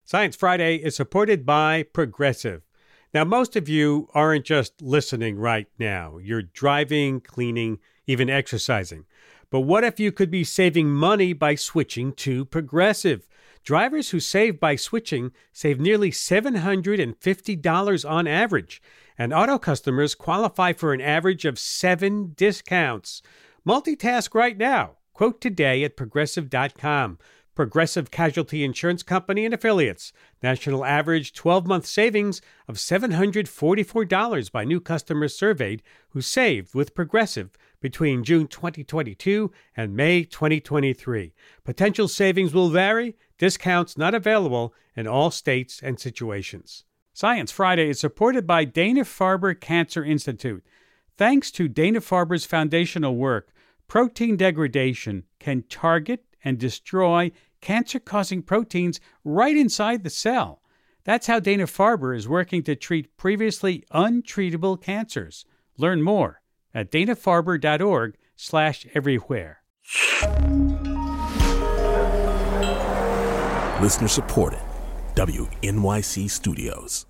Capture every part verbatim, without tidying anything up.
Science Friday is supported by Progressive. Now, most of you aren't just listening right now. You're driving, cleaning, even exercising. But what if you could be saving money by switching to Progressive? Drivers who save by switching save nearly seven hundred fifty dollars on average, and auto customers qualify for an average of seven discounts. Multitask right now. Quote today at progressive dot com. Progressive Casualty Insurance Company and Affiliates. National average twelve-month savings of seven hundred forty-four dollars by new customers surveyed who saved with Progressive between June twenty twenty-two and May twenty twenty-three. Potential savings will vary. Discounts not available in all states and situations. Science Friday is supported by Dana-Farber Cancer Institute. Thanks to Dana-Farber's foundational work, protein degradation can target and destroy cancer-causing proteins right inside the cell. That's how Dana-Farber is working to treat previously untreatable cancers. Learn more at dana-farber.org slash everywhere. Listener supported. W N Y C Studios.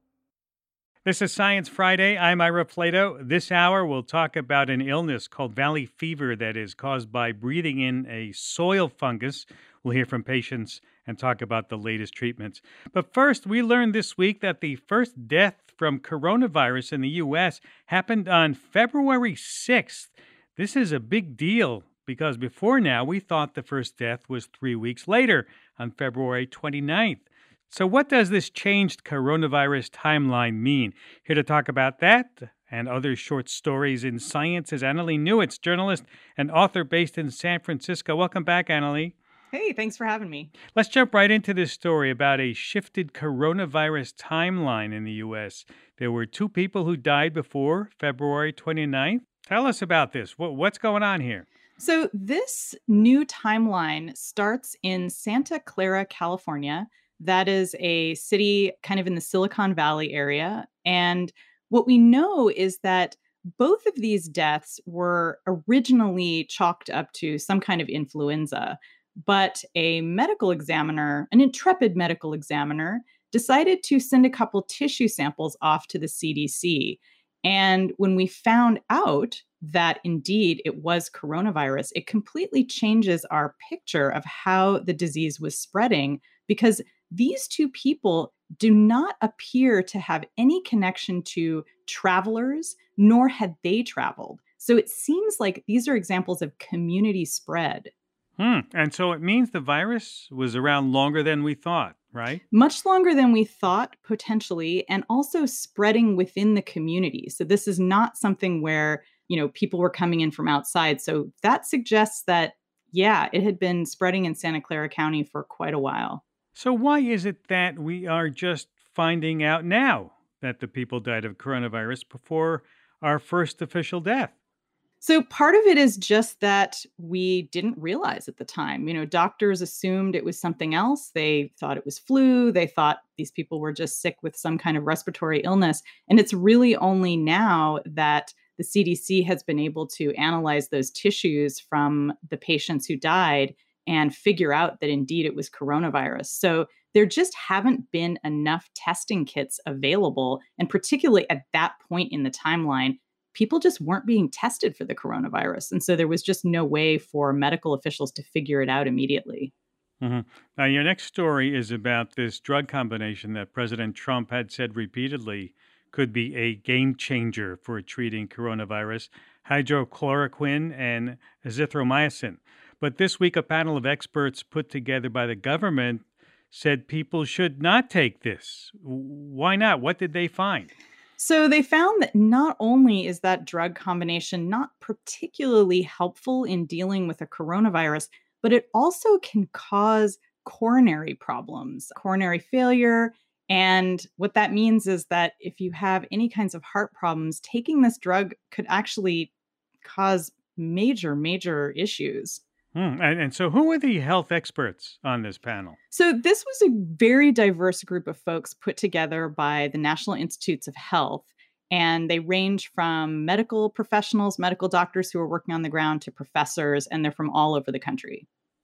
This is Science Friday. I'm Ira Plato. This hour, we'll talk about an illness called valley fever that is caused by breathing in a soil fungus. We'll hear from patients and talk about the latest treatments. But first, we learned this week that the first death from coronavirus in the U S happened on February sixth. This is a big deal because before now, we thought the first death was three weeks later on February twenty-ninth. So what does this changed coronavirus timeline mean? Here to talk about that and other short stories in science is Annalee Newitz, journalist and author based in San Francisco. Welcome back, Annalee. Hey, thanks for having me. Let's jump right into this story about a shifted coronavirus timeline in the U S. There were two people who died before February twenty-ninth. Tell us about this. What's going on here? So this new timeline starts in Santa Clara, California. That is a city kind of in the Silicon Valley area. And what we know is that both of these deaths were originally chalked up to some kind of influenza. But a medical examiner, an intrepid medical examiner, decided to send a couple tissue samples off to the C D C. And when we found out that indeed it was coronavirus, it completely changes our picture of how the disease was spreading, because these two people do not appear to have any connection to travelers, nor had they traveled. So it seems like these are examples of community spread. Hmm. And so it means the virus was around longer than we thought, right? Much longer than we thought, potentially, and also spreading within the community. So this is not something where, you know, people were coming in from outside. So that suggests that, yeah, it had been spreading in Santa Clara County for quite a while. So why is it that we are just finding out now that the people died of coronavirus before our first official death? So part of it is just that we didn't realize at the time. You know, doctors assumed it was something else. They thought it was flu. They thought these people were just sick with some kind of respiratory illness. And it's really only now that the C D C has been able to analyze those tissues from the patients who died and figure out that indeed it was coronavirus. So there just haven't been enough testing kits available. And particularly at that point in the timeline, people just weren't being tested for the coronavirus. And so there was just no way for medical officials to figure it out immediately. Mm-hmm. Now, your next story is about this drug combination that President Trump had said repeatedly could be a game changer for treating coronavirus, hydrochloroquine and azithromycin. But this week, a panel of experts put together by the government said people should not take this. Why not? What did they find? So they found that not only is that drug combination not particularly helpful in dealing with a coronavirus, but it also can cause coronary problems, coronary failure. And what that means is that if you have any kinds of heart problems, taking this drug could actually cause major, major issues. Hmm. And, and so who are the health experts on this panel? So this was a very diverse group of folks put together by the National Institutes of Health. And they range from medical professionals, medical doctors who are working on the ground, to professors, and they're from all over the country.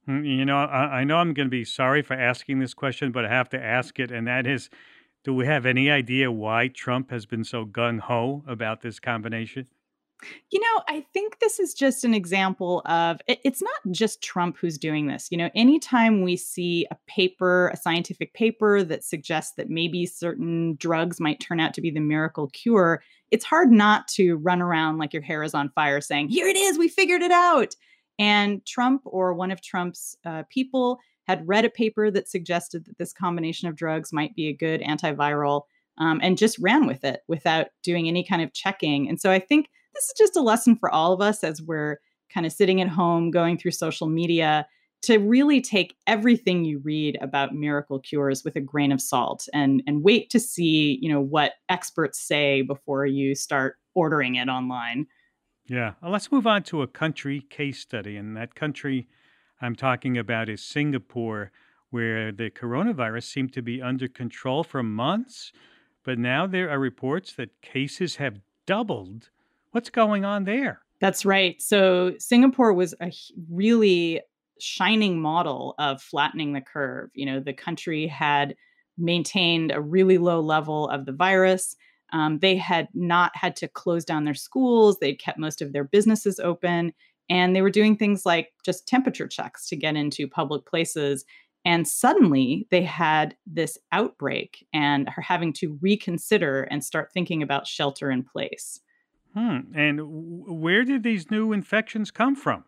Mm, You know, I, I know I'm going to be sorry for asking this question, but I have to ask it. And that is, do we have any idea why Trump has been so gung ho about this combination? You know, I think this is just an example of it- it's not just Trump who's doing this. You know, anytime we see a paper, a scientific paper that suggests that maybe certain drugs might turn out to be the miracle cure, it's hard not to run around like your hair is on fire saying, "Here it is, we figured it out." And Trump or one of Trump's uh, people had read a paper that suggested that this combination of drugs might be a good antiviral, um, and just ran with it without doing any kind of checking. And so I think this is just a lesson for all of us as we're kind of sitting at home going through social media to really take everything you read about miracle cures with a grain of salt and and wait to see, you know, what experts say before you start ordering it online. Yeah. Uh, Let's move on to a country case study. And that country I'm talking about is Singapore, where the coronavirus seemed to be under control for months. But now there are reports that cases have doubled. What's going on there? That's right. So Singapore was a h- really shining model of flattening the curve. You know, the country had maintained a really low level of the virus. Um, they had not had to close down their schools. They'd kept most of their businesses open. And they were doing things like just temperature checks to get into public places. And suddenly they had this outbreak and are having to reconsider and start thinking about shelter in place. Hmm. And w- where did these new infections come from?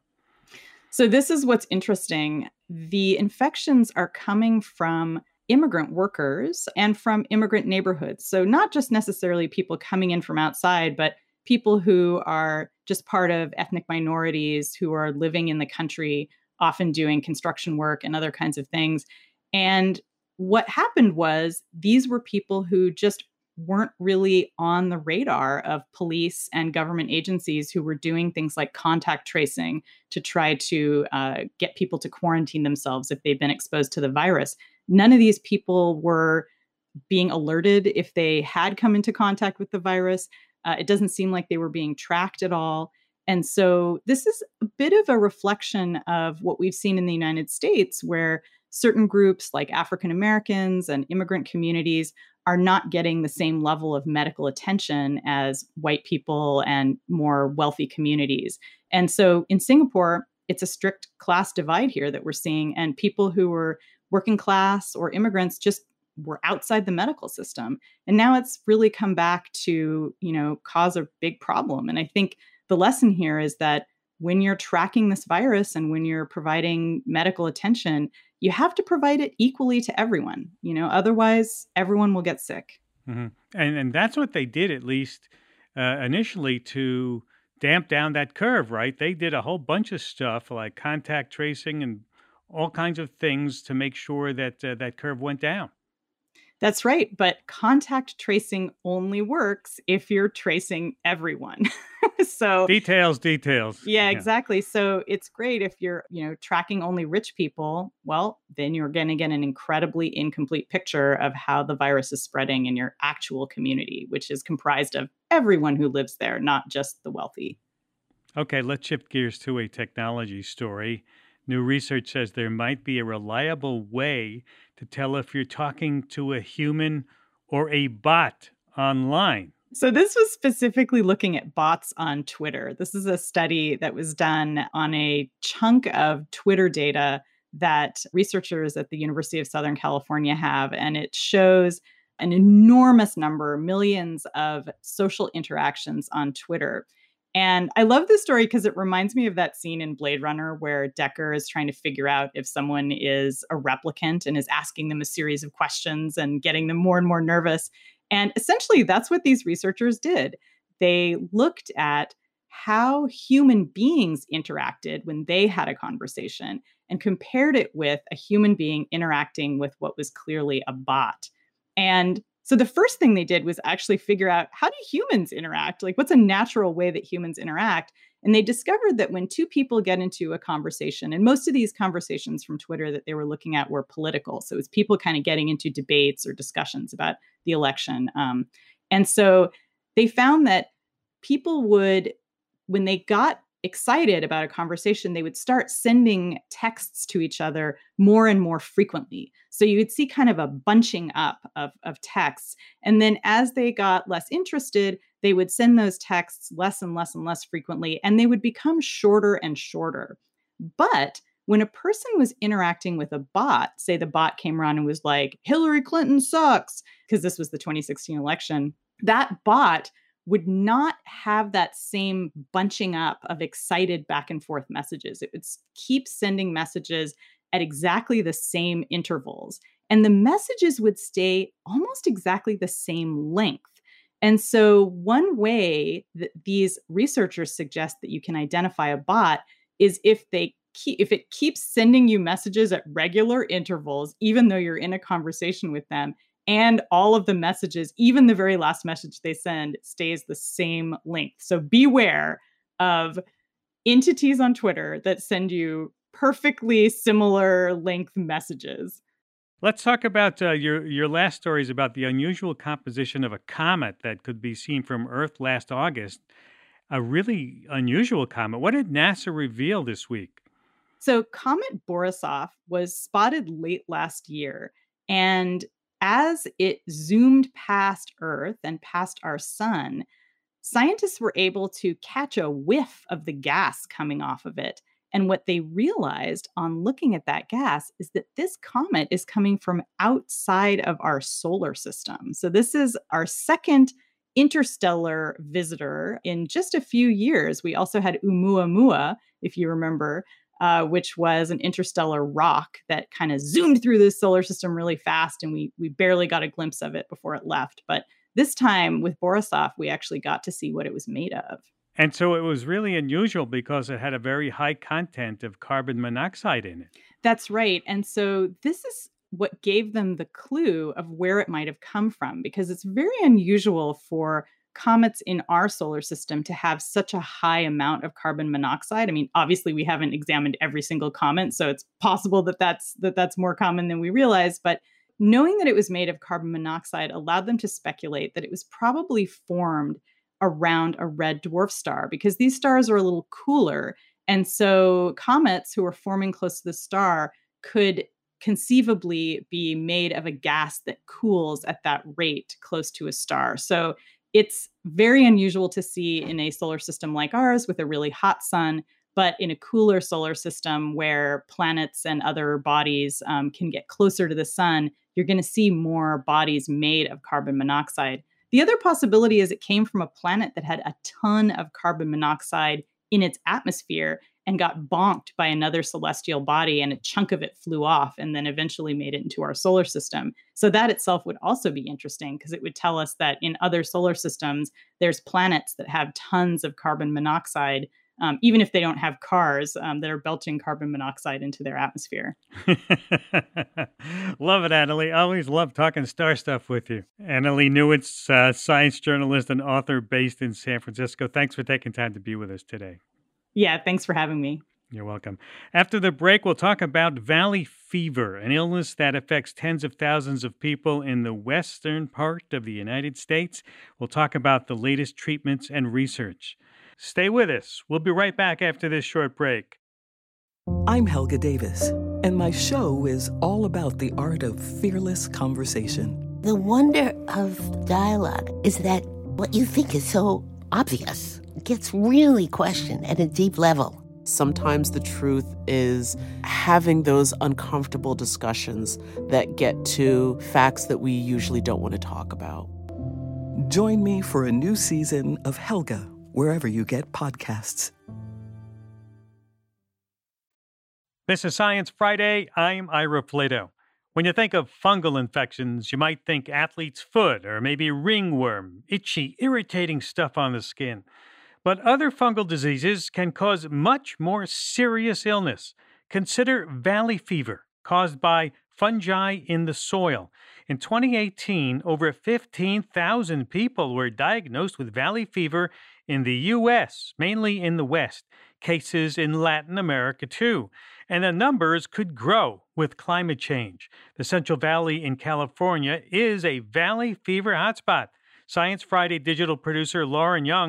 So, this is what's interesting. The infections are coming from immigrant workers and from immigrant neighborhoods. So, not just necessarily people coming in from outside, but people who are just part of ethnic minorities who are living in the country, often doing construction work and other kinds of things. And what happened was these were people who just weren't really on the radar of police and government agencies who were doing things like contact tracing to try to uh, get people to quarantine themselves if they've been exposed to the virus. None of these people were being alerted if they had come into contact with the virus. Uh, it doesn't seem like they were being tracked at all. And so this is a bit of a reflection of what we've seen in the United States, where certain groups like African Americans and immigrant communities are not getting the same level of medical attention as white people and more wealthy communities. And so in Singapore, it's a strict class divide here that we're seeing. And people who were working class or immigrants just were outside the medical system. And now it's really come back to, you know, cause a big problem. And I think the lesson here is that when you're tracking this virus and when you're providing medical attention, you have to provide it equally to everyone. You know, otherwise everyone will get sick. hmm And and that's what they did, at least uh, initially, to damp down that curve, right? They did a whole bunch of stuff like contact tracing and all kinds of things to make sure that uh, that curve went down. That's right. But contact tracing only works if you're tracing everyone. So, Details, details. yeah, Yeah. exactly. So it's great if you're, you know, tracking only rich people. Well, then you're going to get an incredibly incomplete picture of how the virus is spreading in your actual community, which is comprised of everyone who lives there, not just the wealthy. Okay, let's shift gears to a technology story. New research says there might be a reliable way to tell if you're talking to a human or a bot online. So, this was specifically looking at bots on Twitter. This is a study that was done on a chunk of Twitter data that researchers at the University of Southern California have. And it shows an enormous number, millions of social interactions on Twitter. And I love this story because it reminds me of that scene in Blade Runner where Decker is trying to figure out if someone is a replicant and is asking them a series of questions and getting them more and more nervous. And essentially, that's what these researchers did. They looked at how human beings interacted when they had a conversation and compared it with a human being interacting with what was clearly a bot. And so the first thing they did was actually figure out, how do humans interact? Like, what's a natural way that humans interact? And they discovered that when two people get into a conversation, and most of these conversations from Twitter that they were looking at were political. So it's people kind of getting into debates or discussions about the election. Um, and so they found that people would, when they got excited about a conversation, they would start sending texts to each other more and more frequently. So you would see kind of a bunching up of, of texts. And then as they got less interested, they would send those texts less and less and less frequently, and they would become shorter and shorter. But when a person was interacting with a bot, say the bot came around and was like, Hillary Clinton sucks, because this was the twenty sixteen election, that bot would not have that same bunching up of excited back and forth messages. It would keep sending messages at exactly the same intervals. And the messages would stay almost exactly the same length. And so one way that these researchers suggest that you can identify a bot is if they keep, if it keeps sending you messages at regular intervals, even though you're in a conversation with them, and all of the messages, even the very last message they send, stays the same length. So beware of entities on Twitter that send you perfectly similar length messages. Let's talk about uh, your, your last stories about the unusual composition of a comet that could be seen from Earth last August. A really unusual comet. What did NASA reveal this week? So Comet Borisov was spotted late last year, and as it zoomed past Earth and past our sun, scientists were able to catch a whiff of the gas coming off of it. And what they realized on looking at that gas is that this comet is coming from outside of our solar system. So this is our second interstellar visitor in just a few years. We also had Oumuamua, if you remember, Uh, which was an interstellar rock that kind of zoomed through the solar system really fast, and we we barely got a glimpse of it before it left. But this time with Borisov, we actually got to see what it was made of. And so it was really unusual because it had a very high content of carbon monoxide in it. That's right. And so this is what gave them the clue of where it might have come from, because it's very unusual for comets in our solar system to have such a high amount of carbon monoxide. I mean, obviously we haven't examined every single comet, so it's possible that that's that that's more common than we realize, but knowing that it was made of carbon monoxide allowed them to speculate that it was probably formed around a red dwarf star, because these stars are a little cooler. And so comets who are forming close to the star could conceivably be made of a gas that cools at that rate close to a star. So it's very unusual to see in a solar system like ours with a really hot sun, but in a cooler solar system where planets and other bodies um, can get closer to the sun, you're going to see more bodies made of carbon monoxide. The other possibility is it came from a planet that had a ton of carbon monoxide in its atmosphere and got bonked by another celestial body, and a chunk of it flew off and then eventually made it into our solar system. So that itself would also be interesting, because it would tell us that in other solar systems, there's planets that have tons of carbon monoxide, um, even if they don't have cars, um, that are belching carbon monoxide into their atmosphere. Love it, Annalee. Always love talking star stuff with you. Annalee Newitz, uh, science journalist and author based in San Francisco. Thanks for taking time to be with us today. Yeah, thanks for having me. You're welcome. After the break, we'll talk about valley fever, an illness that affects tens of thousands of people in the western part of the United States. We'll talk about the latest treatments and research. Stay with us. We'll be right back after this short break. I'm Helga Davis, and my show is all about the art of fearless conversation. The wonder of dialogue is that what you think is so obvious gets really questioned at a deep level. Sometimes the truth is having those uncomfortable discussions that get to facts that we usually don't want to talk about. Join me for a new season of Helga, wherever you get podcasts. This is Science Friday. I'm Ira Flatow. When you think of fungal infections, you might think athlete's foot or maybe ringworm, itchy, irritating stuff on the skin. But other fungal diseases can cause much more serious illness. Consider valley fever, caused by fungi in the soil. In twenty eighteen, over fifteen thousand people were diagnosed with valley fever in the U S, mainly in the West. Cases in Latin America, too. And the numbers could grow with climate change. The Central Valley in California is a valley fever hotspot. Science Friday digital producer Lauren Young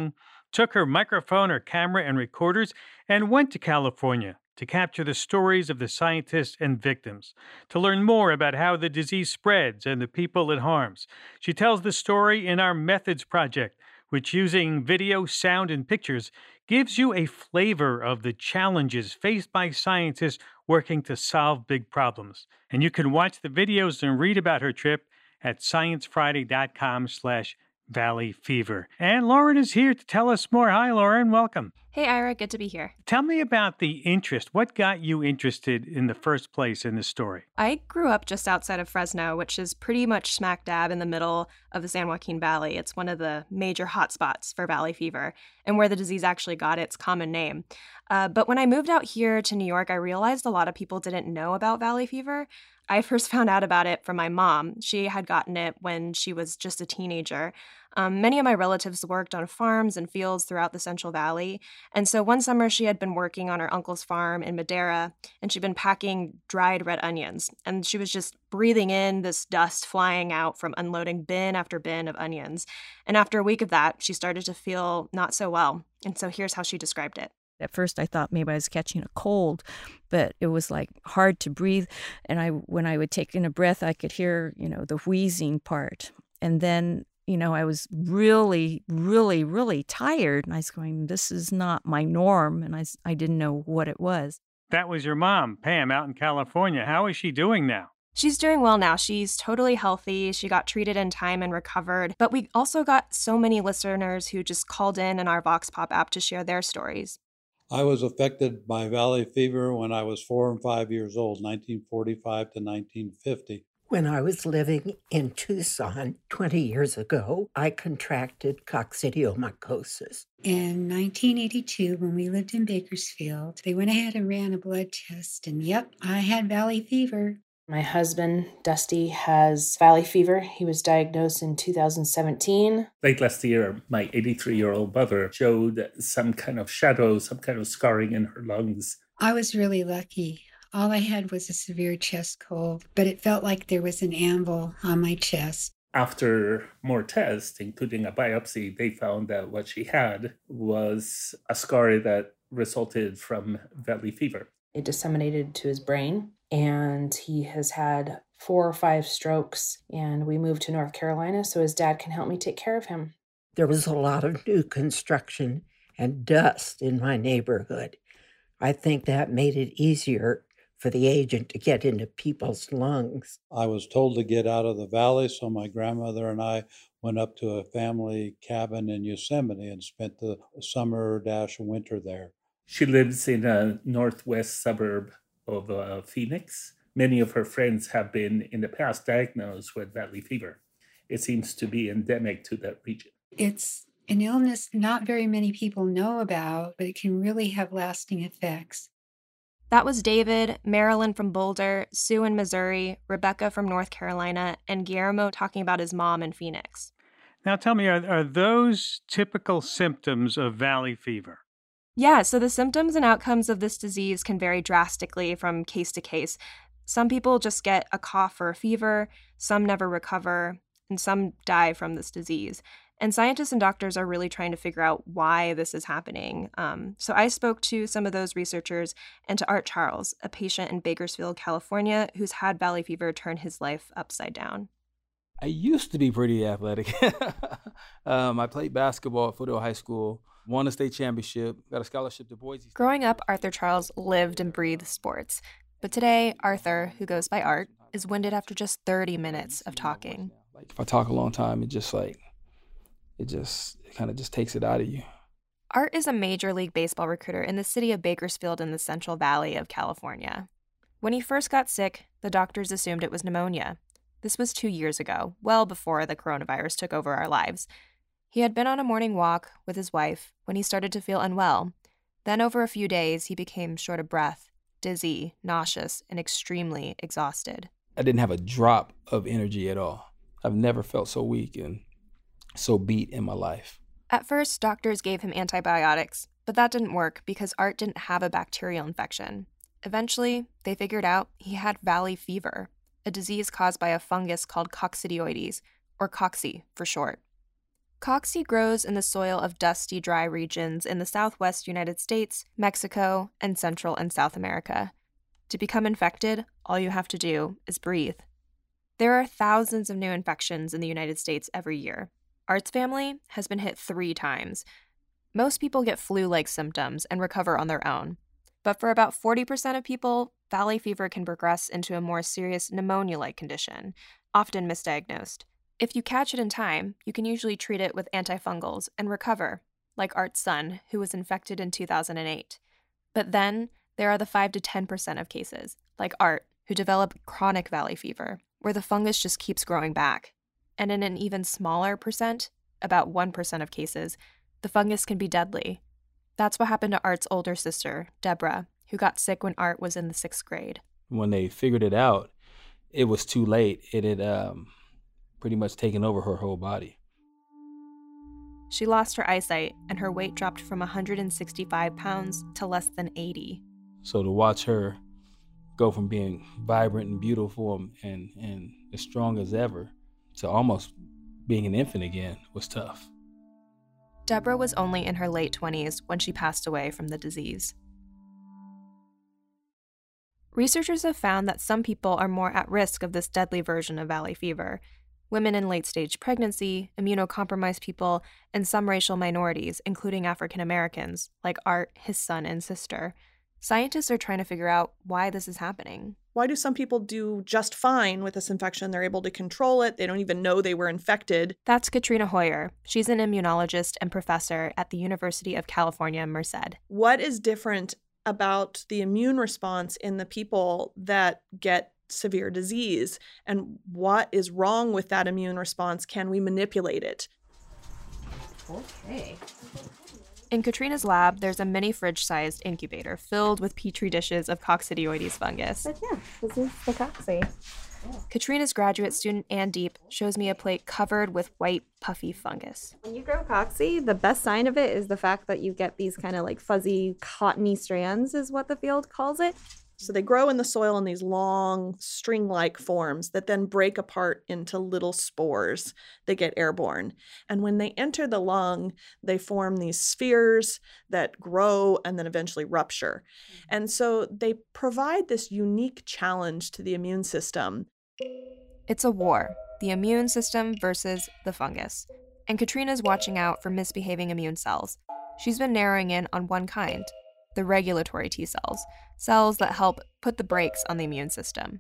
took her microphone, her camera, and recorders and went to California to capture the stories of the scientists and victims, to learn more about how the disease spreads and the people it harms. She tells the story in our Methods Project, which, using video, sound, and pictures, gives you a flavor of the challenges faced by scientists working to solve big problems. And you can watch the videos and read about her trip at sciencefriday.com slash Valley Fever. And Lauren is here to tell us more. Hi, Lauren. Welcome. Hey, Ira. Good to be here. Tell me about the interest. What got you interested in the first place in this story? I grew up just outside of Fresno, which is pretty much smack dab in the middle of the San Joaquin Valley. It's one of the major hotspots for valley fever and where the disease actually got its common name. Uh, but when I moved out here to New York, I realized a lot of people didn't know about valley fever. I first found out about it from my mom. She had gotten it when she was just a teenager. Um, many of my relatives worked on farms and fields throughout the Central Valley. And so one summer she had been working on her uncle's farm in Madera, and she'd been packing dried red onions. And she was just breathing in this dust flying out from unloading bin after bin of onions. And after a week of that, she started to feel not so well. And so here's how she described it. At first, I thought maybe I was catching a cold, but it was like hard to breathe. And I, when I would take in a breath, I could hear, you know, the wheezing part. And then, you know, I was really, really, really tired. And I was going, this is not my norm. And I, I didn't know what it was. That was your mom, Pam, out in California. How is she doing now? She's doing well now. She's totally healthy. She got treated in time and recovered. But we also got so many listeners who just called in in our Vox Pop app to share their stories. I was affected by valley fever when I was four and five years old, nineteen forty-five to nineteen fifty. When I was living in Tucson twenty years ago, I contracted coccidiomycosis. In nineteen eighty-two, when we lived in Bakersfield, they went ahead and ran a blood test, and yep, I had valley fever. My husband, Dusty, has valley fever. He was diagnosed in two thousand seventeen. Late last year, my eighty-three-year-old mother showed some kind of shadow, some kind of scarring in her lungs. I was really lucky. All I had was a severe chest cold, but it felt like there was an anvil on my chest. After more tests, including a biopsy, they found that what she had was a scar that resulted from valley fever. It disseminated to his brain, and he has had four or five strokes, and we moved to North Carolina so his dad can help me take care of him. There was a lot of new construction and dust in my neighborhood. I think that made it easier for the agent to get into people's lungs. I was told to get out of the valley, so my grandmother and I went up to a family cabin in Yosemite and spent the summer dash winter there. She lives in a northwest suburb of uh, Phoenix. Many of her friends have been in the past diagnosed with valley fever. It seems to be endemic to that region. It's an illness not very many people know about, but it can really have lasting effects. That was David, Marilyn from Boulder, Sue in Missouri, Rebecca from North Carolina, and Guillermo talking about his mom in Phoenix. Now tell me, are, are those typical symptoms of valley fever? Yeah, so the symptoms and outcomes of this disease can vary drastically from case to case. Some people just get a cough or a fever, some never recover, and some die from this disease. And scientists and doctors are really trying to figure out why this is happening. Um, so I spoke to some of those researchers and to Art Charles, a patient in Bakersfield, California, who's had valley fever turn his life upside down. I used to be pretty athletic. um, I played basketball at Foothill High School. Won a state championship, got a scholarship to Boise. Growing up, Arthur Charles lived and breathed sports. But today, Arthur, who goes by Art, is winded after just thirty minutes of talking. Like if I talk a long time, it just like, it just it kind of just takes it out of you. Art is a Major League Baseball recruiter in the city of Bakersfield in the Central Valley of California. When he first got sick, the doctors assumed it was pneumonia. This was two years ago, well before the coronavirus took over our lives. He had been on a morning walk with his wife when he started to feel unwell. Then over a few days, he became short of breath, dizzy, nauseous, and extremely exhausted. I didn't have a drop of energy at all. I've never felt so weak and so beat in my life. At first, doctors gave him antibiotics, but that didn't work because Art didn't have a bacterial infection. Eventually, they figured out he had valley fever, a disease caused by a fungus called coccidioides, or cocci for short. Cocci grows in the soil of dusty, dry regions in the southwest United States, Mexico, and Central and South America. To become infected, all you have to do is breathe. There are thousands of new infections in the United States every year. Art's family has been hit three times. Most people get flu-like symptoms and recover on their own. But for about forty percent of people, valley fever can progress into a more serious pneumonia-like condition, often misdiagnosed. If you catch it in time, you can usually treat it with antifungals and recover, like Art's son, who was infected in two thousand eight. But then, there are the five to ten percent of cases, like Art, who develop chronic valley fever, where the fungus just keeps growing back. And in an even smaller percent, about one percent of cases, the fungus can be deadly. That's what happened to Art's older sister, Deborah, who got sick when Art was in the sixth grade. When they figured it out, it was too late. It had um, pretty much taken over her whole body. She lost her eyesight, and her weight dropped from one hundred sixty-five pounds to less than eighty. So to watch her go from being vibrant and beautiful and, and as strong as ever to almost being an infant again was tough. Deborah was only in her late twenties when she passed away from the disease. Researchers have found that some people are more at risk of this deadly version of valley fever. Women in late-stage pregnancy, immunocompromised people, and some racial minorities, including African Americans, like Art, his son, and sister. Scientists are trying to figure out why this is happening. Why do some people do just fine with this infection? They're able to control it. They don't even know they were infected. That's Katrina Hoyer. She's an immunologist and professor at the University of California, Merced. What is different about the immune response in the people that get severe disease? And what is wrong with that immune response? Can we manipulate it? Okay. In Katrina's lab, there's a mini fridge-sized incubator filled with petri dishes of Coccidioides fungus. But yeah, this is the cocci. Katrina's graduate student, Ann Deep, shows me a plate covered with white, puffy fungus. When you grow cocci, the best sign of it is the fact that you get these kind of like fuzzy, cottony strands is what the field calls it. So they grow in the soil in these long, string-like forms that then break apart into little spores that get airborne. And when they enter the lung, they form these spheres that grow and then eventually rupture. And so they provide this unique challenge to the immune system. It's a war, the immune system versus the fungus. And Katrina's watching out for misbehaving immune cells. She's been narrowing in on one kind, the regulatory T cells, cells that help put the brakes on the immune system.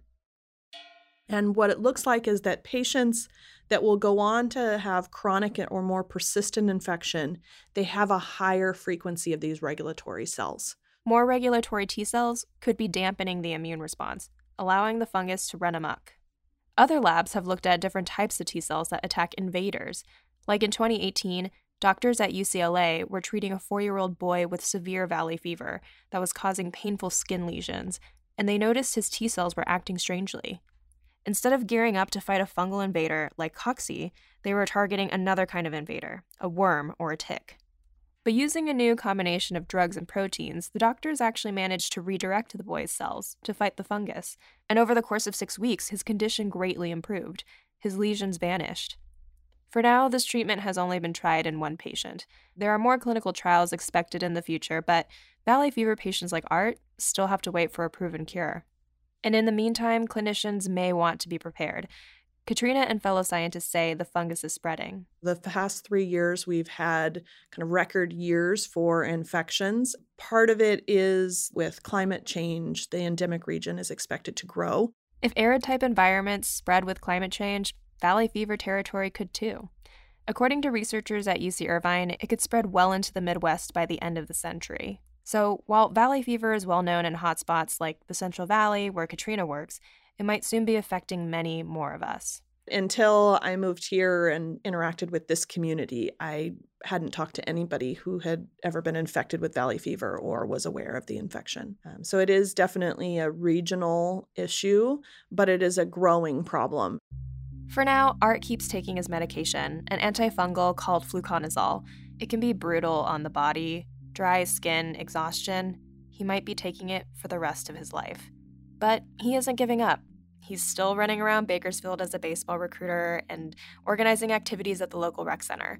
And what it looks like is that patients that will go on to have chronic or more persistent infection, they have a higher frequency of these regulatory cells. More regulatory T cells could be dampening the immune response, allowing the fungus to run amok. Other labs have looked at different types of T cells that attack invaders. Like in twenty eighteen, doctors at U C L A were treating a four-year-old boy with severe valley fever that was causing painful skin lesions, and they noticed his T cells were acting strangely. Instead of gearing up to fight a fungal invader like cocci, they were targeting another kind of invader, a worm or a tick. But using a new combination of drugs and proteins, the doctors actually managed to redirect the boy's cells to fight the fungus, and over the course of six weeks, his condition greatly improved. His lesions vanished. For now, this treatment has only been tried in one patient. There are more clinical trials expected in the future, but valley fever patients like Art still have to wait for a proven cure. And in the meantime, clinicians may want to be prepared. Katrina and fellow scientists say the fungus is spreading. The past three years, we've had kind of record years for infections. Part of it is with climate change, the endemic region is expected to grow. If arid-type environments spread with climate change, valley fever territory could too. According to researchers at U C Irvine, it could spread well into the Midwest by the end of the century. So while valley fever is well known in hotspots like the Central Valley, where Katrina works, it might soon be affecting many more of us. Until I moved here and interacted with this community, I hadn't talked to anybody who had ever been infected with valley fever or was aware of the infection. Um, so it is definitely a regional issue, but it is a growing problem. For now, Art keeps taking his medication, an antifungal called fluconazole. It can be brutal on the body, dry skin, exhaustion. He might be taking it for the rest of his life. But he isn't giving up. He's still running around Bakersfield as a baseball recruiter and organizing activities at the local rec center.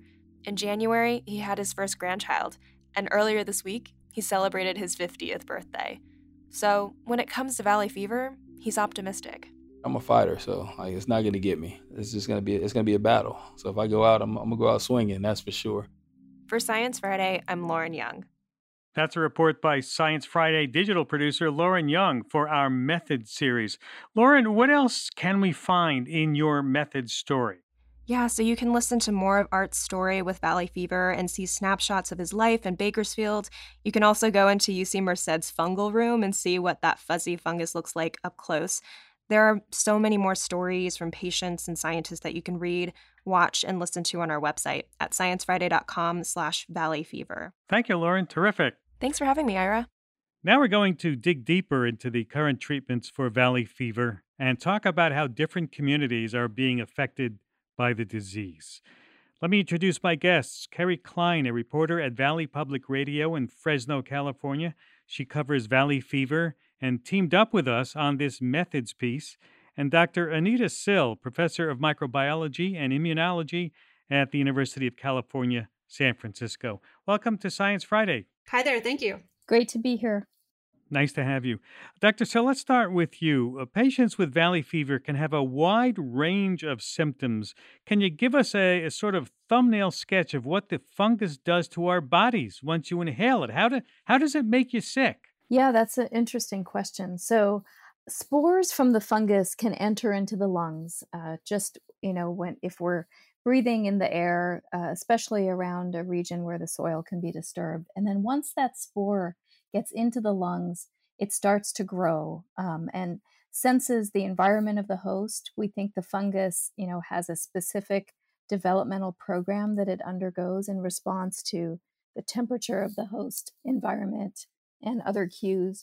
In January, he had his first grandchild, and earlier this week, he celebrated his fiftieth birthday. So when it comes to valley fever, he's optimistic. I'm a fighter, so like, it's not going to get me. It's just going to be it's going to be a battle. So if I go out, I'm, I'm going to go out swinging, that's for sure. For Science Friday, I'm Lauren Young. That's a report by Science Friday digital producer Lauren Young for our Method series. Lauren, what else can we find in your Method story? Yeah, so you can listen to more of Art's story with valley fever and see snapshots of his life in Bakersfield. You can also go into U C Merced's fungal room and see what that fuzzy fungus looks like up close. There are so many more stories from patients and scientists that you can read, watch, and listen to on our website at sciencefriday.com slash valley fever. Thank you, Lauren. Terrific. Thanks for having me, Ira. Now we're going to dig deeper into the current treatments for valley fever and talk about how different communities are being affected by the disease. Let me introduce my guests. Kerry Klein, a reporter at Valley Public Radio in Fresno, California. She covers valley fever and teamed up with us on this methods piece. And Doctor Anita Sill, professor of microbiology and immunology at the University of California, San Francisco. Welcome to Science Friday. Hi there. Thank you. Great to be here. Nice to have you. Doctor Sill, let's start with you. Uh, patients with valley fever can have a wide range of symptoms. Can you give us a, a sort of thumbnail sketch of what the fungus does to our bodies once you inhale it? How, do, how does it make you sick? Yeah, that's an interesting question. So spores from the fungus can enter into the lungs, uh, just, you know, when if we're breathing in the air, uh, especially around a region where the soil can be disturbed. And then once that spore gets into the lungs, it starts to grow um, and senses the environment of the host. We think the fungus, you know, has a specific developmental program that it undergoes in response to the temperature of the host environment and other cues.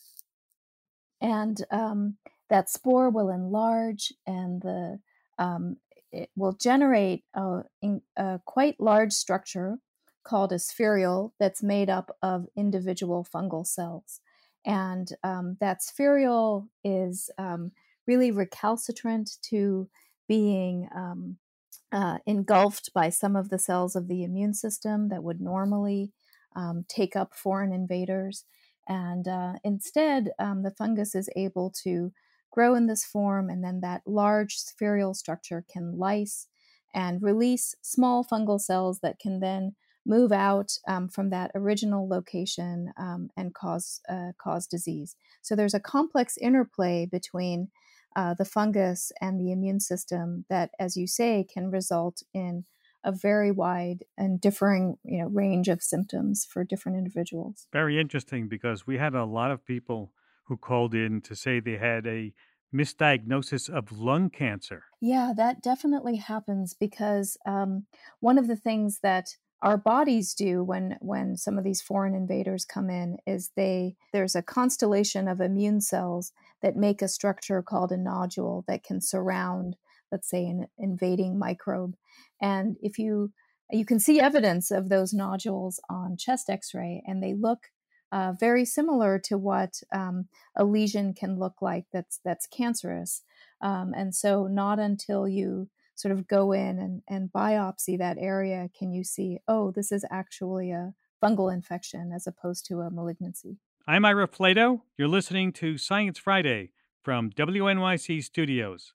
And um, that spore will enlarge, and the um, it will generate a, a quite large structure called a spherule that's made up of individual fungal cells. And um, that spherule is um, really recalcitrant to being um, uh, engulfed by some of the cells of the immune system that would normally um, take up foreign invaders. And uh, instead, um, the fungus is able to grow in this form, and then that large spherule structure can lyse and release small fungal cells that can then move out um, from that original location um, and cause uh, cause disease. So there's a complex interplay between uh, the fungus and the immune system that, as you say, can result in a very wide and differing, you know, range of symptoms for different individuals. Very interesting, because we had a lot of people who called in to say they had a misdiagnosis of lung cancer. Yeah, that definitely happens because um, one of the things that our bodies do when when some of these foreign invaders come in is they there's a constellation of immune cells that make a structure called a nodule that can surround, let's say, an invading microbe. And if you you can see evidence of those nodules on chest X-ray, and they look uh, very similar to what um, a lesion can look like that's that's cancerous. Um, and so not until you sort of go in and, and biopsy that area can you see, oh, this is actually a fungal infection as opposed to a malignancy. I'm Ira Flato. You're listening to Science Friday from W N Y C Studios.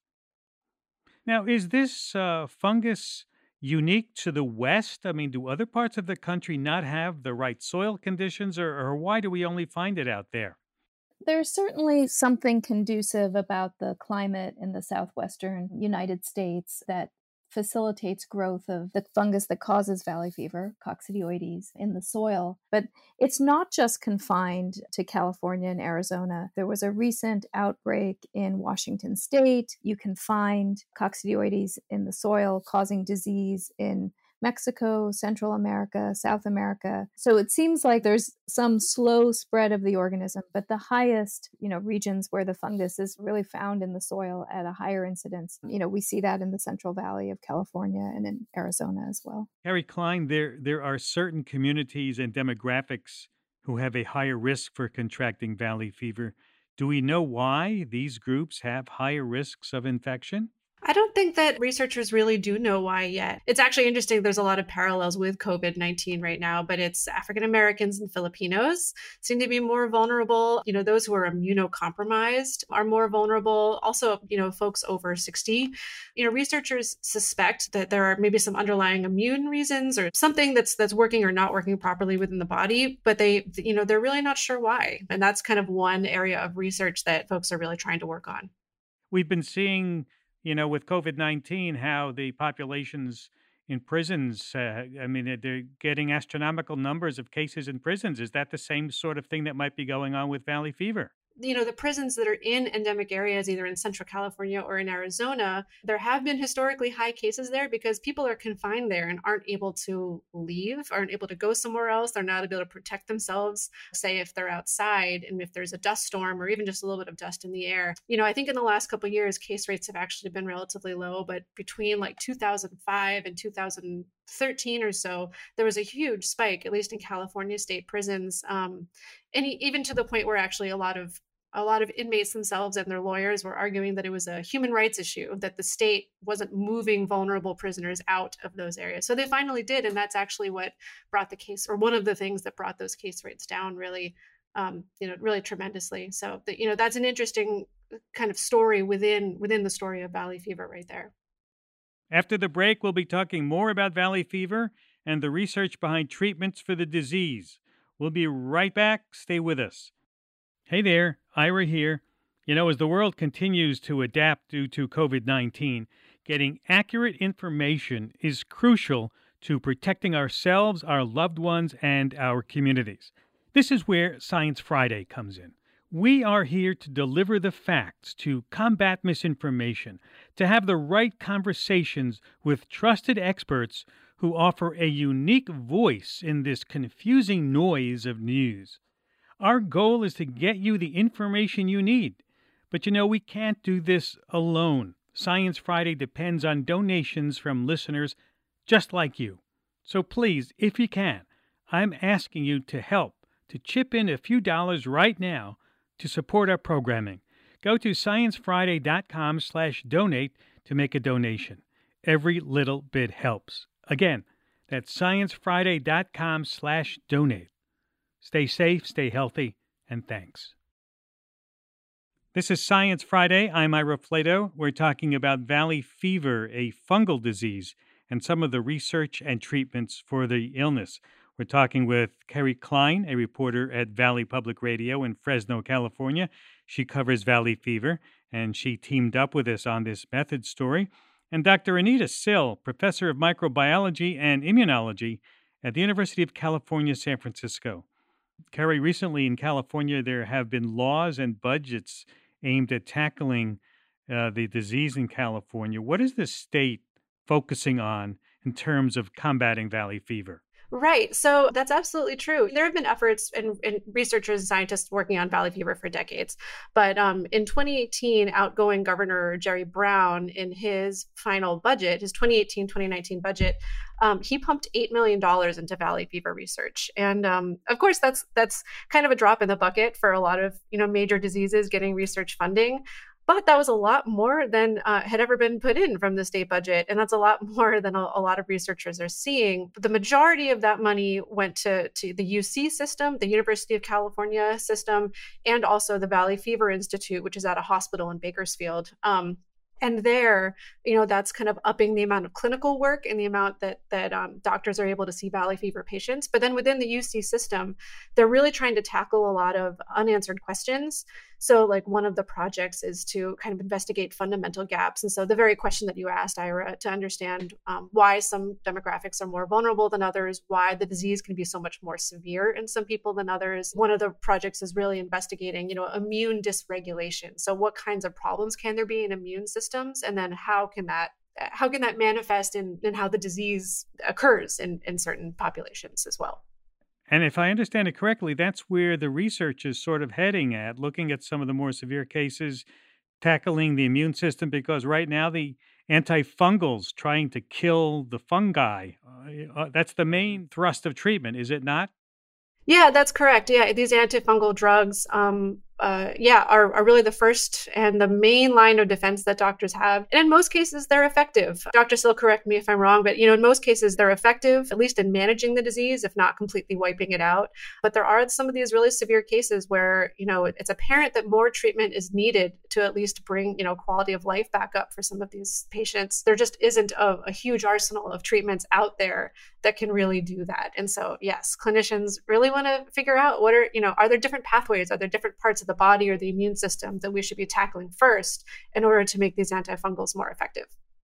Now, is this uh, fungus unique to the West? I mean, do other parts of the country not have the right soil conditions, or, or why do we only find it out there? There's certainly something conducive about the climate in the southwestern United States that facilitates growth of the fungus that causes valley fever, coccidioides, in the soil. But it's not just confined to California and Arizona. There was a recent outbreak in Washington state. You can find coccidioides in the soil causing disease in Mexico, Central America, South America. So it seems like there's some slow spread of the organism, but the highest, you know, regions where the fungus is really found in the soil at a higher incidence, you know, we see that in the Central Valley of California and in Arizona as well. Harry Klein, there there are certain communities and demographics who have a higher risk for contracting valley fever. Do we know why these groups have higher risks of infection? I don't think that researchers really do know why yet. It's actually interesting. There's a lot of parallels with COVID nineteen right now, but it's African Americans and Filipinos seem to be more vulnerable. You know, those who are immunocompromised are more vulnerable. Also, you know, folks over sixty. You know, researchers suspect that there are maybe some underlying immune reasons or something that's that's working or not working properly within the body, but they, you know, they're really not sure why. And that's kind of one area of research that folks are really trying to work on. We've been seeing, you know, with COVID nineteen, how the populations in prisons, uh, I mean, they're getting astronomical numbers of cases in prisons. Is that the same sort of thing that might be going on with Valley fever? You know, the prisons that are in endemic areas, either in Central California or in Arizona, there have been historically high cases there because people are confined there and aren't able to leave, aren't able to go somewhere else. They're not able to protect themselves, say if they're outside and if there's a dust storm or even just a little bit of dust in the air. You know, I think in the last couple of years, case rates have actually been relatively low, but between like two thousand five and two thousand thirteen or so, there was a huge spike, at least in California state prisons. Um, and even to the point where actually a lot of A lot of inmates themselves and their lawyers were arguing that it was a human rights issue, that the state wasn't moving vulnerable prisoners out of those areas. So they finally did. And that's actually what brought the case, or one of the things that brought those case rates down really, um, you know, really tremendously. So, that, you know, that's an interesting kind of story within within the story of Valley fever right there. After the break, we'll be talking more about Valley fever and the research behind treatments for the disease. We'll be right back. Stay with us. Hey there, Ira here. You know, as the world continues to adapt due to COVID nineteen, getting accurate information is crucial to protecting ourselves, our loved ones, and our communities. This is where Science Friday comes in. We are here to deliver the facts, to combat misinformation, to have the right conversations with trusted experts who offer a unique voice in this confusing noise of news. Our goal is to get you the information you need. But you know, we can't do this alone. Science Friday depends on donations from listeners just like you. So please, if you can, I'm asking you to help, to chip in a few dollars right now to support our programming. Go to sciencefriday.com slash donate to make a donation. Every little bit helps. Again, that's sciencefriday.com slash donate. Stay safe, stay healthy, and thanks. This is Science Friday. I'm Ira Flato. We're talking about Valley fever, a fungal disease, and some of the research and treatments for the illness. We're talking with Kerry Klein, a reporter at Valley Public Radio in Fresno, California. She covers Valley fever, and she teamed up with us on this method story. And Doctor Anita Sill, professor of microbiology and immunology at the University of California, San Francisco. Kerry, recently in California, there have been laws and budgets aimed at tackling uh, the disease in California. What is the state focusing on in terms of combating Valley fever? Right. So that's absolutely true. There have been efforts and, and researchers and scientists working on Valley fever for decades. But um, in twenty eighteen, outgoing Governor Jerry Brown, in his final budget, his twenty eighteen twenty nineteen budget, um, he pumped eight million dollars into Valley fever research. And um, of course, that's that's kind of a drop in the bucket for a lot of, you know, major diseases getting research funding. But that was a lot more than uh, had ever been put in from the state budget. And that's a lot more than a, a lot of researchers are seeing. But the majority of that money went to, to the U C system, the University of California system, and also the Valley Fever Institute, which is at a hospital in Bakersfield. Um, And there, you know, that's kind of upping the amount of clinical work and the amount that that um, doctors are able to see Valley fever patients. But then within the U C system, they're really trying to tackle a lot of unanswered questions. So like one of the projects is to kind of investigate fundamental gaps. And so the very question that you asked, Ira, to understand um, why some demographics are more vulnerable than others, why the disease can be so much more severe in some people than others. One of the projects is really investigating, you know, immune dysregulation. So what kinds of problems can there be in immune systems? And then how can that how can that manifest in, in how the disease occurs in, in certain populations as well? And if I understand it correctly, that's where the research is sort of heading at, looking at some of the more severe cases, tackling the immune system, because right now the antifungals trying to kill the fungi, uh, that's the main thrust of treatment, is it not? Yeah, that's correct. Yeah, these antifungal drugs, um, uh, yeah, are, are really the first and the main line of defense that doctors have. And in most cases, they're effective. Doctor Still, correct me if I'm wrong, but you know, in most cases, they're effective, at least in managing the disease, if not completely wiping it out. But there are some of these really severe cases where, you know, it's apparent that more treatment is needed to at least bring, you know, quality of life back up for some of these patients. There just isn't a, a huge arsenal of treatments out there that can really do that. And so, yes, clinicians really want to figure out what are, you know, are there different pathways? Are there different parts of the body or the immune system that we should be tackling first in order to make these antifungals more effective?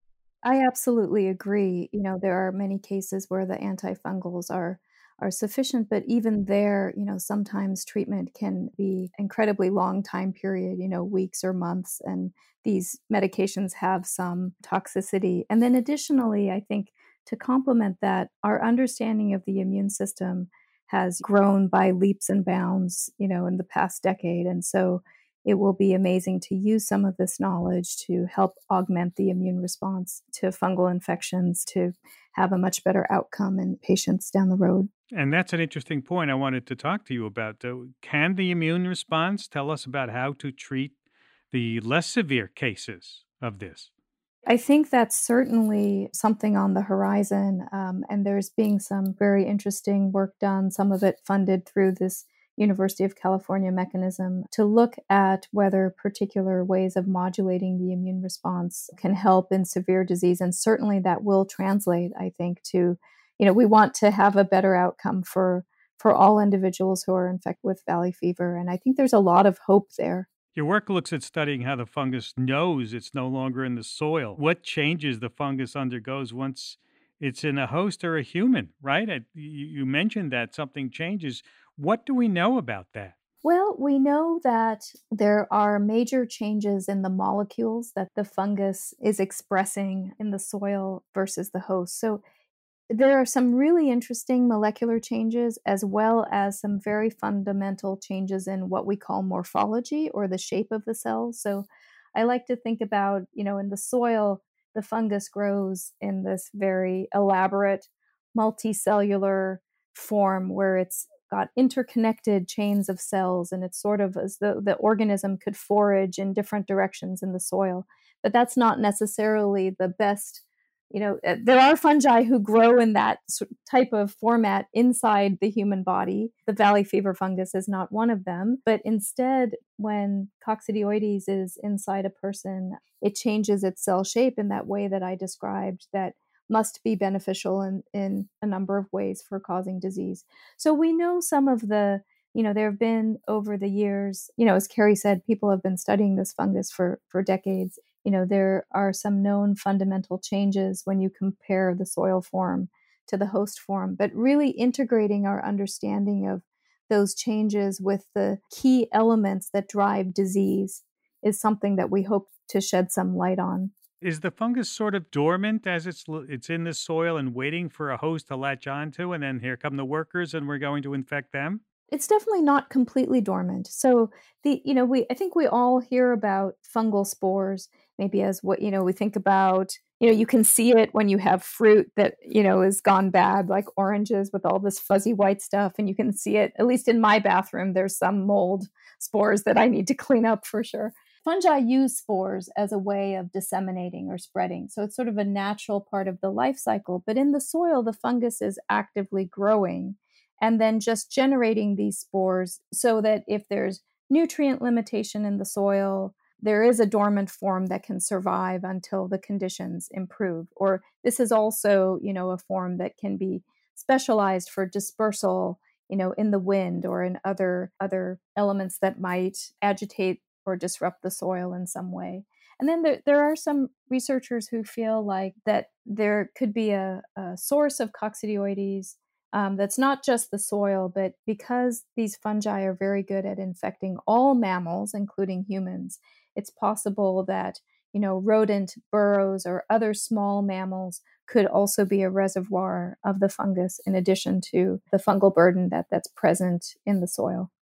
I absolutely agree. You know, there are many cases where the antifungals are are sufficient, but even there, you know, sometimes treatment can be incredibly long time period, you know, weeks or months, and these medications have some toxicity. And then additionally, I think to complement that, our understanding of the immune system has grown by leaps and bounds, you know, in the past decade. And so it will be amazing to use some of this knowledge to help augment the immune response to fungal infections, to have a much better outcome in patients down the road. And that's an interesting point I wanted to talk to you about. Though. Can the immune response tell us about how to treat the less severe cases of this? I think that's certainly something on the horizon. Um, and there's being some very interesting work done, some of it funded through this University of California mechanism, to look at whether particular ways of modulating the immune response can help in severe disease. And certainly that will translate, I think, to, you know, we want to have a better outcome for, for all individuals who are infected with valley fever. And I think there's a lot of hope there. Your work looks at studying how the fungus knows it's no longer in the soil. What changes the fungus undergoes once it's in a host or a human, right? I- You you mentioned that something changes. What do we know about that? Well, we know that there are major changes in the molecules that the fungus is expressing in the soil versus the host. So there are some really interesting molecular changes, as well as some very fundamental changes in what we call morphology, or the shape of the cells. So I like to think about, you know, in the soil, the fungus grows in this very elaborate multicellular form where it's got interconnected chains of cells, and it's sort of as though the organism could forage in different directions in the soil. But that's not necessarily the best. You know, uh, there are fungi who grow in that s- type of format inside the human body. The valley fever fungus is not one of them. But instead, when coccidioides is inside a person, it changes its cell shape in that way that I described, that must be beneficial in, in a number of ways for causing disease. So we know some of the, you know, there have been over the years, you know, as Carrie said, people have been studying this fungus for, for decades. You know, there are some known fundamental changes when you compare the soil form to the host form, but really integrating our understanding of those changes with the key elements that drive disease is something that we hope to shed some light on. Is the fungus sort of dormant as it's l- it's in the soil and waiting for a host to latch onto, and then here come the workers, and we're going to infect them? It's definitely not completely dormant. So the, you know, we, I think we all hear about fungal spores, maybe as what, you know, we think about, you know, you can see it when you have fruit that, you know, has gone bad, like oranges with all this fuzzy white stuff. And you can see it, at least in my bathroom, there's some mold spores that I need to clean up for sure. Fungi use spores as a way of disseminating or spreading. So it's sort of a natural part of the life cycle. But in the soil, the fungus is actively growing and then just generating these spores, so that if there's nutrient limitation in the soil, there is a dormant form that can survive until the conditions improve. Or this is also, you know, a form that can be specialized for dispersal, you know, in the wind or in other other elements that might agitate or disrupt the soil in some way. And then there, there are some researchers who feel like that there could be a, a source of coccidioides um, that's not just the soil, but because these fungi are very good at infecting all mammals, including humans, it's possible that, you know, rodent burrows or other small mammals could also be a reservoir of the fungus, in addition to the fungal burden that, that's present in the soil.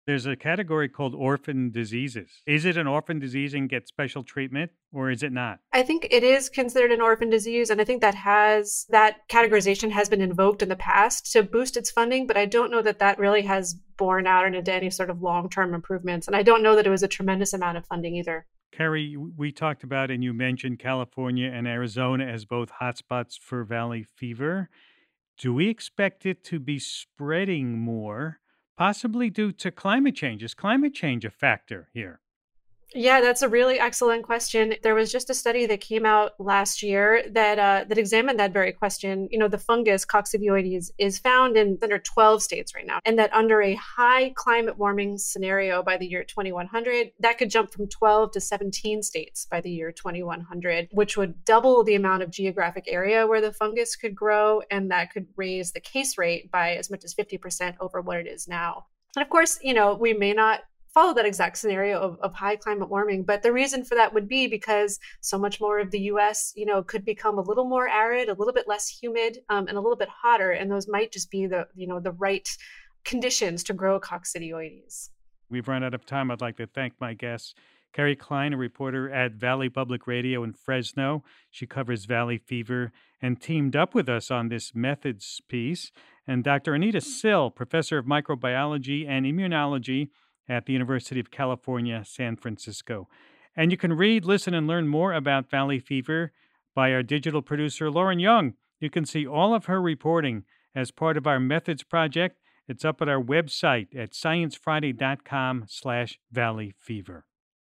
There's a category called orphan diseases. Is it an orphan disease and get special treatment, or is it not? I think it is considered an orphan disease, and I think that has that categorization has been invoked in the past to boost its funding, but I don't know that that really has borne out into any sort of long-term improvements, and I don't know that it was a tremendous amount of funding either. Carrie, we talked about and you mentioned California and Arizona as both hotspots for valley fever. Do we expect it to be spreading more, possibly due to climate change? Is climate change a factor here? Yeah, that's a really excellent question. There was just a study that came out last year that uh, that examined that very question. You know, the fungus coccidioides is found in under twelve states right now, and that under a high climate warming scenario by the year twenty-one hundred, that could jump from twelve to seventeen states by the year twenty-one hundred, which would double the amount of geographic area where the fungus could grow, and that could raise the case rate by as much as fifty percent over what it is now. And of course, you know, we may not follow that exact scenario of, of high climate warming. But the reason for that would be because so much more of the U S, you know, could become a little more arid, a little bit less humid, um, and a little bit hotter. And those might just be the, you know, the right conditions to grow coccidioides. We've run out of time. I'd like to thank my guests. Carrie Klein, a reporter at Valley Public Radio in Fresno. She covers valley fever and teamed up with us on this methods piece. And Doctor Anita Sill, professor of microbiology and immunology at the University of California, San Francisco. And you can read, listen, and learn more about valley fever by our digital producer, Lauren Young. You can see all of her reporting as part of our Methods project. It's up at our website at sciencefriday.com slash valley fever.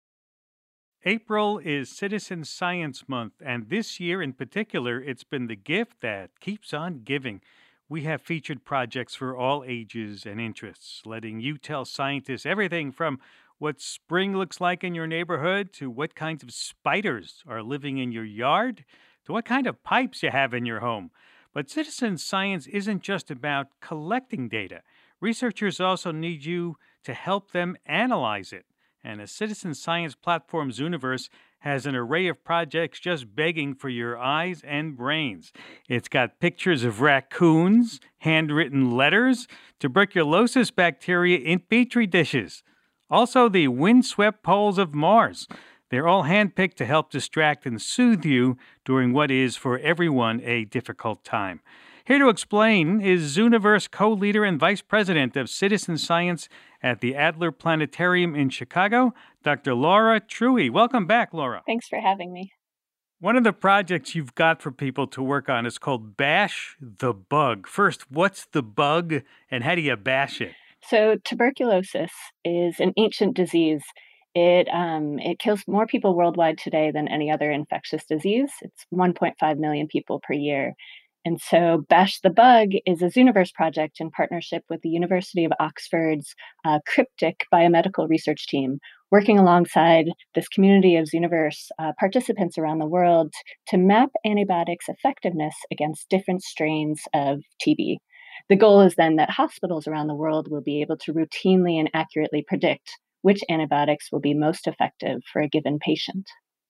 April is Citizen Science Month, and this year in particular, it's been the gift that keeps on giving. We have featured projects for all ages and interests, letting you tell scientists everything from what spring looks like in your neighborhood to what kinds of spiders are living in your yard to what kind of pipes you have in your home. But citizen science isn't just about collecting data. Researchers also need you to help them analyze it. And a citizen science platform, Zooniverse, has an array of projects just begging for your eyes and brains. It's got pictures of raccoons, handwritten letters, tuberculosis bacteria in petri dishes. Also, the windswept poles of Mars. They're all handpicked to help distract and soothe you during what is, for everyone, a difficult time. Here to explain is Zooniverse co-leader and vice president of citizen science at the Adler Planetarium in Chicago, Doctor Laura Truey. Welcome back, Laura. Thanks for having me. One of the projects you've got for people to work on is called Bash the Bug. First, what's the bug and how do you bash it? So tuberculosis is an ancient disease. It um, it kills more people worldwide today than any other infectious disease. It's one point five million people per year. And so Bash the Bug is a Zooniverse project in partnership with the University of Oxford's uh, Cryptic Biomedical Research Team, working alongside this community of Zooniverse uh, participants around the world to map antibiotics effectiveness against different strains of T B. The goal is then that hospitals around the world will be able to routinely and accurately predict which antibiotics will be most effective for a given patient.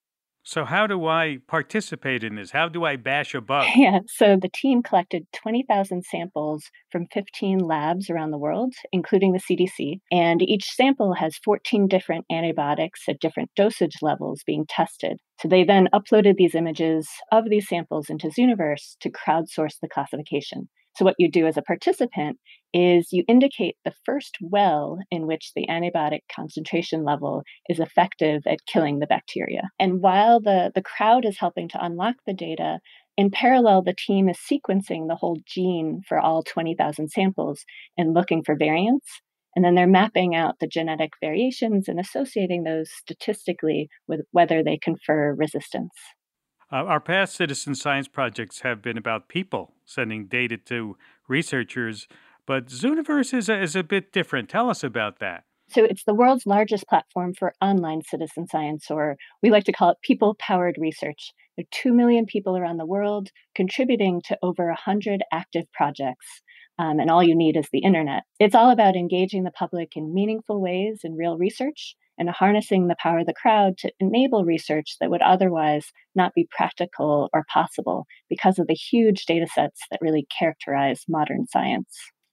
So how do I participate in this? How do I bash a bug? Yeah, so the team collected twenty thousand samples from fifteen labs around the world, including the C D C, and each sample has fourteen different antibiotics at different dosage levels being tested. So they then uploaded these images of these samples into Zooniverse to crowdsource the classification. So what you do as a participant is you indicate the first well in which the antibiotic concentration level is effective at killing the bacteria. And while the, the crowd is helping to unlock the data, in parallel, the team is sequencing the whole gene for all twenty thousand samples and looking for variants. And then they're mapping out the genetic variations and associating those statistically with whether they confer resistance. Uh, our past citizen science projects have been about people sending data to researchers, but Zooniverse is a, is a bit different. Tell us about that. So it's the world's largest platform for online citizen science, or we like to call it people-powered research. There are two million people around the world contributing to over one hundred active projects, um, and all you need is the internet. It's all about engaging the public in meaningful ways in real research and harnessing the power of the crowd to enable research that would otherwise not be practical or possible because of the huge data sets that really characterize modern science.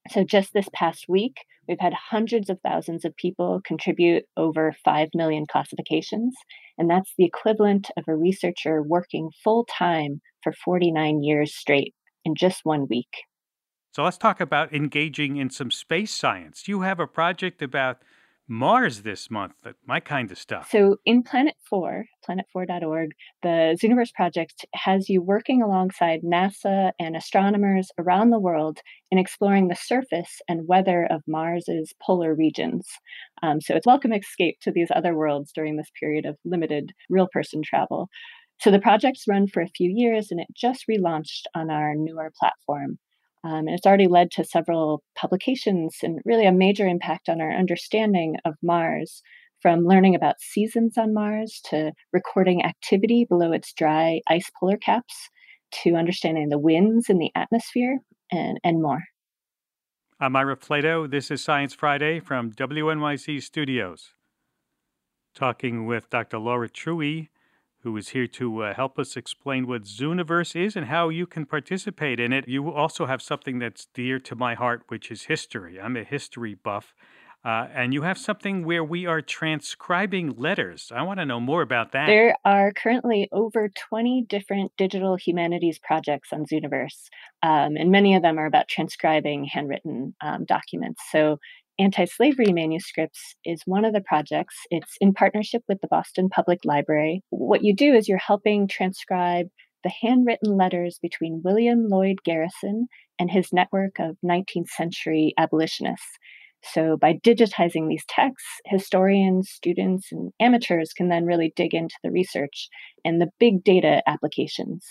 So just this past week, we've had hundreds of thousands of people contribute over five million classifications, and that's the equivalent of a researcher working full-time for forty-nine years straight in just one week. So let's talk about engaging in some space science. You have a project about Mars this month, my kind of stuff. So in Planet four, planet four dot org, the Zooniverse project has you working alongside NASA and astronomers around the world in exploring the surface and weather of Mars's polar regions. Um, so it's a welcome escape to these other worlds during this period of limited real person travel. So the project's run for a few years, and it just relaunched on our newer platform. Um, and it's already led to several publications and really a major impact on our understanding of Mars, from learning about seasons on Mars to recording activity below its dry ice polar caps to understanding the winds in the atmosphere and, and more. I'm Ira Plato. This is Science Friday from W N Y C Studios. Talking with Doctor Laura Truey, who is here to uh, help us explain what Zooniverse is and how you can participate in it. You also have something that's dear to my heart, which is history. I'm a history buff. Uh, and you have something where we are transcribing letters. I want to know more about that. There are currently over twenty different digital humanities projects on Zooniverse, um, and many of them are about transcribing handwritten um, documents. So Anti-Slavery Manuscripts is one of the projects. It's in partnership with the Boston Public Library. What you do is you're helping transcribe the handwritten letters between William Lloyd Garrison and his network of nineteenth century abolitionists. So by digitizing these texts, historians, students, and amateurs can then really dig into the research and the big data applications.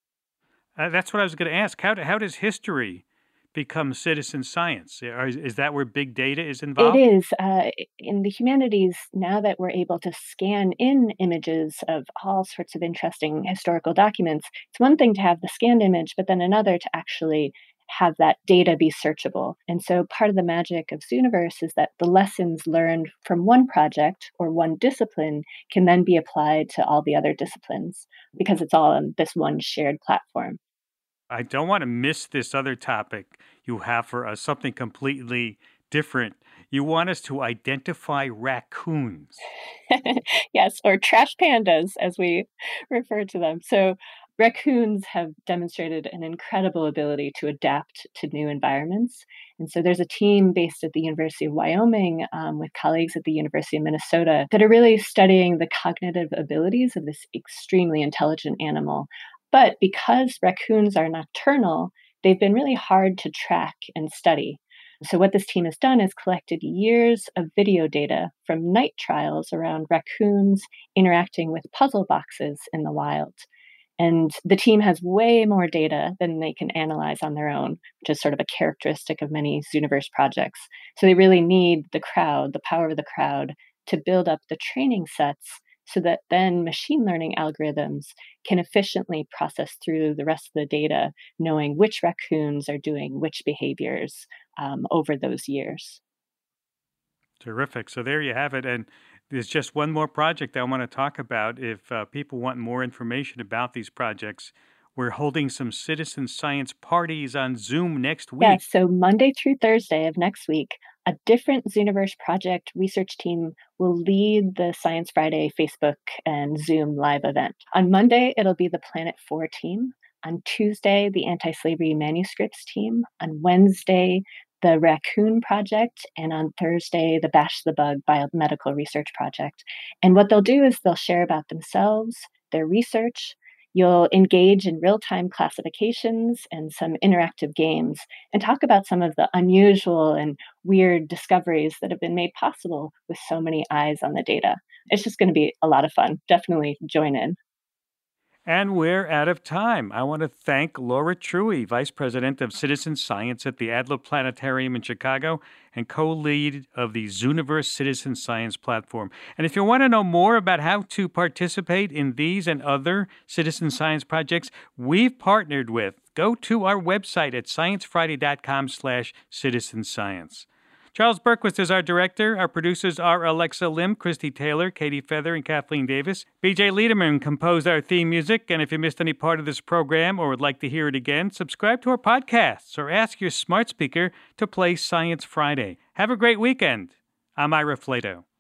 Uh, that's what I was going to ask. How, do, how does history become citizen science? Is, is that where big data is involved? It is. Uh, in the humanities, now that we're able to scan in images of all sorts of interesting historical documents, it's one thing to have the scanned image, but then another to actually have that data be searchable. And so part of the magic of Zooniverse is that the lessons learned from one project or one discipline can then be applied to all the other disciplines because it's all on this one shared platform. I don't want to miss this other topic you have for us, something completely different. You want us to identify raccoons. Yes, or trash pandas, as we refer to them. So raccoons have demonstrated an incredible ability to adapt to new environments. And so there's a team based at the University of Wyoming um, with colleagues at the University of Minnesota that are really studying the cognitive abilities of this extremely intelligent animal. But because raccoons are nocturnal, they've been really hard to track and study. So what this team has done is collected years of video data from night trials around raccoons interacting with puzzle boxes in the wild. And the team has way more data than they can analyze on their own, which is sort of a characteristic of many Zooniverse projects. So they really need the crowd, the power of the crowd, to build up the training sets so that then machine learning algorithms can efficiently process through the rest of the data, knowing which raccoons are doing which behaviors um, over those years. Terrific. So there you have it. And there's just one more project I want to talk about. If uh, people want more information about these projects, we're holding some citizen science parties on Zoom next week. Yes, so Monday through Thursday of next week, a different Zooniverse project research team will lead the Science Friday Facebook and Zoom live event. On Monday, it'll be the Planet four team. On Tuesday, the Anti-Slavery Manuscripts team. On Wednesday, the Raccoon Project, and on Thursday, the Bash the Bug Biomedical Research Project. And what they'll do is they'll share about themselves, their research. You'll engage in real-time classifications and some interactive games and talk about some of the unusual and weird discoveries that have been made possible with so many eyes on the data. It's just going to be a lot of fun. Definitely join in. And we're out of time. I want to thank Laura Truey, Vice President of Citizen Science at the Adler Planetarium in Chicago and co-lead of the Zooniverse Citizen Science Platform. And if you want to know more about how to participate in these and other citizen science projects we've partnered with, go to our website at sciencefriday.com slash citizen science. Charles Berquist is our director. Our producers are Alexa Lim, Christy Taylor, Katie Feather, and Kathleen Davis. B J Liederman composed our theme music, and if you missed any part of this program or would like to hear it again, subscribe to our podcasts or ask your smart speaker to play Science Friday. Have a great weekend. I'm Ira Flato.